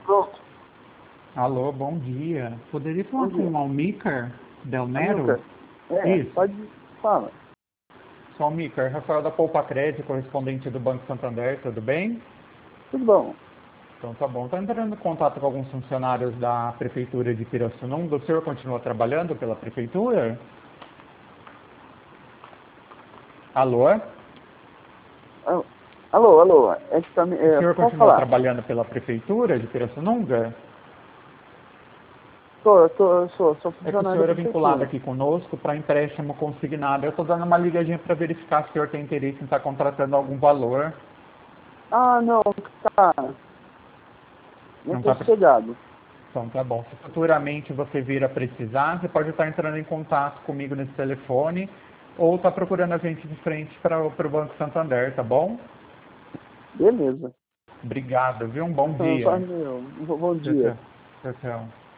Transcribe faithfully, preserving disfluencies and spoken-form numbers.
Pronto. Alô, bom dia. Poderia falar Bom dia. com o Almícar Del Nero? Amilcar? É, Isso. pode falar. Sou Almícar, Rafael da Poupa Crédito, correspondente do Banco Santander, tudo bem? Tudo bom. Então tá bom. Estou entrando em contato com alguns funcionários da Prefeitura de Pirassununga. O senhor continua trabalhando pela Prefeitura? Alô? Ah, Alô, alô. É que tá, me- O é, senhor pode continua falar. trabalhando pela Prefeitura de Pirassununga? Tô, eu tô, eu sou, sou É que o funcionário senhor da é vinculado prefeitura. aqui conosco para empréstimo consignado. Eu estou dando uma ligadinha para verificar se o senhor tem interesse em estar contratando algum valor. Ah, não, tá. Eu Não tô está. sossegado. Então tá bom. Se futuramente você vir a precisar, você pode estar entrando em contato comigo nesse telefone ou estar procurando a gente de frente para o Banco Santander, tá bom? Beleza. Obrigado, viu? Um bom Então, só dia. meu. Bom Tchau, dia. tchau. Tchau, tchau.